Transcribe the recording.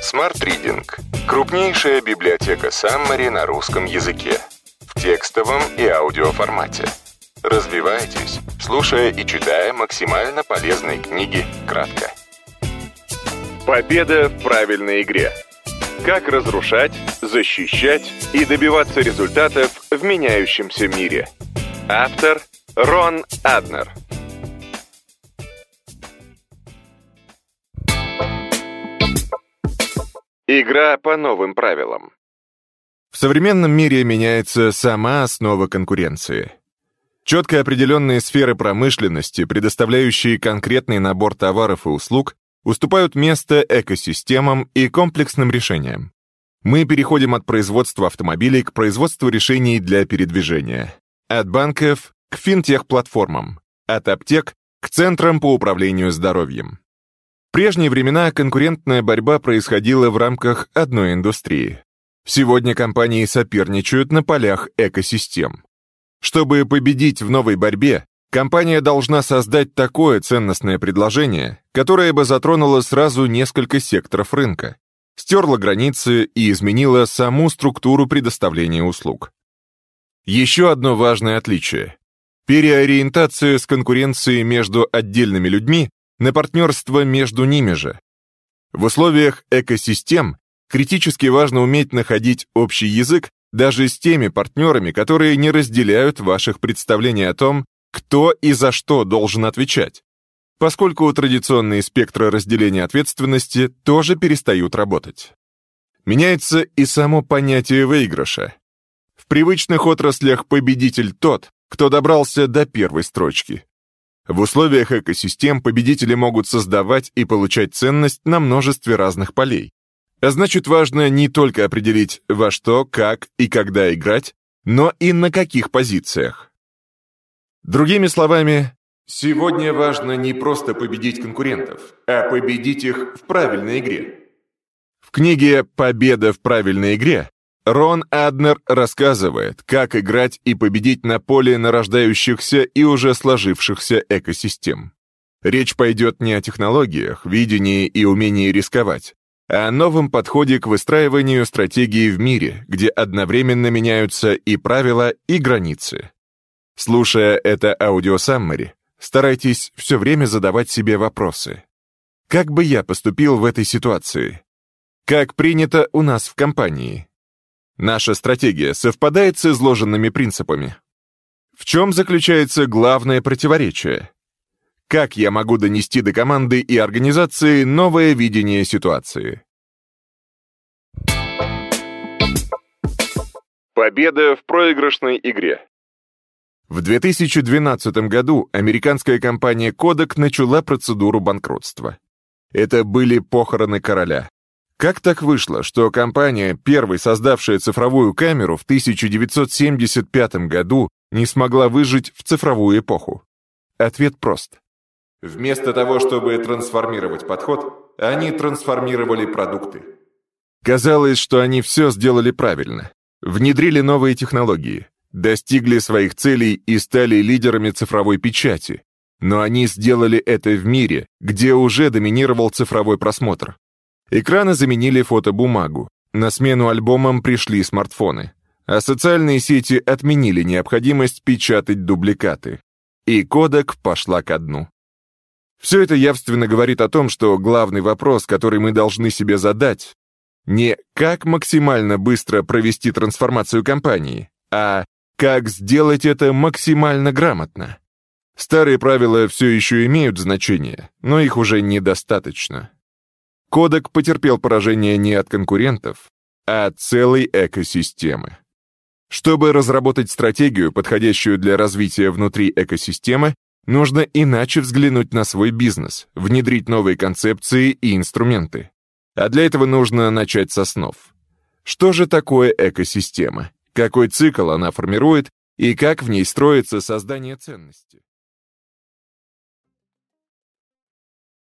Smart Reading – крупнейшая библиотека Summary на русском языке. В текстовом и аудиоформате. Развивайтесь, слушая и читая максимально полезные книги кратко. Победа в правильной игре. Как разрушать, защищать и добиваться результатов в меняющемся мире. Автор Рон Аднер. Игра по новым правилам. В современном мире меняется сама основа конкуренции. Четко определенные сферы промышленности, предоставляющие конкретный набор товаров и услуг, уступают место экосистемам и комплексным решениям. Мы переходим от производства автомобилей к производству решений для передвижения. От банков к финтех-платформам. От аптек к центрам по управлению здоровьем. В прежние времена конкурентная борьба происходила в рамках одной индустрии. Сегодня компании соперничают на полях экосистем. Чтобы победить в новой борьбе, компания должна создать такое ценностное предложение, которое бы затронуло сразу несколько секторов рынка, стерло границы и изменило саму структуру предоставления услуг. Еще одно важное отличие – переориентация с конкуренции между отдельными людьми на партнерство между ними же. В условиях экосистем критически важно уметь находить общий язык даже с теми партнерами, которые не разделяют ваших представлений о том, кто и за что должен отвечать, поскольку традиционные спектры разделения ответственности тоже перестают работать. Меняется и само понятие выигрыша. В привычных отраслях победитель тот, кто добрался до первой строчки. В условиях экосистем победители могут создавать и получать ценность на множестве разных полей. А значит, важно не только определить, во что, как и когда играть, но и на каких позициях. Другими словами, сегодня важно не просто победить конкурентов, а победить их в правильной игре. В книге «Победа в правильной игре» Рон Аднер рассказывает, как играть и победить на поле нарождающихся и уже сложившихся экосистем. Речь пойдет не о технологиях, видении и умении рисковать, а о новом подходе к выстраиванию стратегии в мире, где одновременно меняются и правила, и границы. Слушая это аудиосаммари, старайтесь все время задавать себе вопросы. Как бы я поступил в этой ситуации? Как принято у нас в компании? Наша стратегия совпадает с изложенными принципами. В чем заключается главное противоречие? Как я могу донести до команды и организации новое видение ситуации? Победа в проигрышной игре. В 2012 году американская компания Kodak начала процедуру банкротства. Это были похороны короля. Как так вышло, что компания, первой создавшая цифровую камеру в 1975 году, не смогла выжить в цифровую эпоху? Ответ прост. Вместо того, чтобы трансформировать подход, они трансформировали продукты. Казалось, что они все сделали правильно. Внедрили новые технологии, достигли своих целей и стали лидерами цифровой печати. Но они сделали это в мире, где уже доминировал цифровой просмотр. Экраны заменили фотобумагу, на смену альбомам пришли смартфоны, а социальные сети отменили необходимость печатать дубликаты. И Kodak пошла ко дну. Все это явственно говорит о том, что главный вопрос, который мы должны себе задать, не как максимально быстро провести трансформацию компании, а как сделать это максимально грамотно. Старые правила все еще имеют значение, но их уже недостаточно. Kodak потерпел поражение не от конкурентов, а от целой экосистемы. Чтобы разработать стратегию, подходящую для развития внутри экосистемы, нужно иначе взглянуть на свой бизнес, внедрить новые концепции и инструменты. А для этого нужно начать с основ. Что же такое экосистема? Какой цикл она формирует и как в ней строится создание ценности?